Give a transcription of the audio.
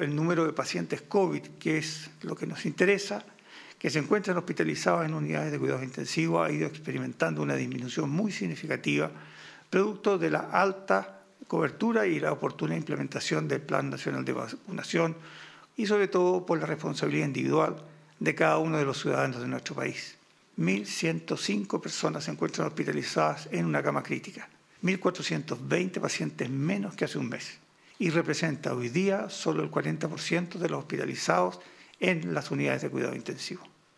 el número de pacientes COVID, que es lo que nos interesa, que se encuentran hospitalizados en unidades de cuidados intensivos, ha ido experimentando una disminución muy significativa, producto de la alta cobertura y la oportuna implementación del Plan Nacional de Vacunación y sobre todo por la responsabilidad individual de cada uno de los ciudadanos de nuestro país. 1.105 personas se encuentran hospitalizadas en una cama crítica, 1.420 pacientes menos que hace un mes, y representa hoy día solo el 40% de los hospitalizados en las unidades de cuidado intensivo.